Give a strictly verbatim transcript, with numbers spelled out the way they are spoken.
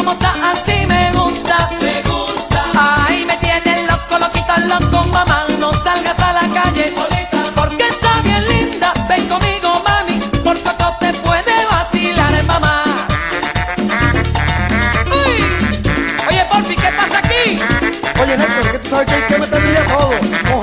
como está, así me gusta. Me gusta. Ay, me tiene loco, loquito, loco, mamá. No salgas a la calle Solita. porque está bien linda. Ven conmigo, mami, por Coco te puede vacilar, mamá. Uy, oye, Porfi, ¿qué pasa aquí? Oye, Néstor, que tú sabes que hay que meterle a todo.